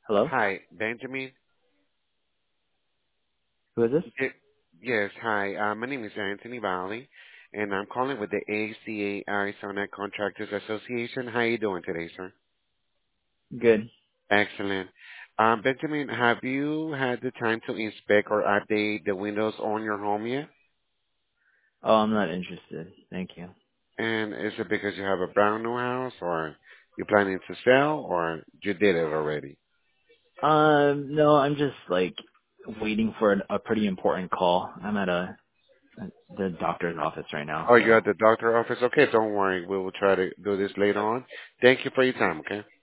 Hello? Hi, Benjamin. Who is this? Y- Yes, hi. My name is Anthony Valley, and I'm calling with the ACA Arizona Contractors Association. How you doing today, sir? Good. Excellent. Benjamin, have you had the time to inspect or update the windows on your home yet? Oh, I'm not interested. Thank you. And is it because you have a brand new house, or you're planning to sell, or you did it already? No, I'm just like waiting for a pretty important call. I'm at the doctor's office right now, Oh, you're so at the doctor office? Okay, don't worry. We will try to do this later on. Thank you for your time, okay?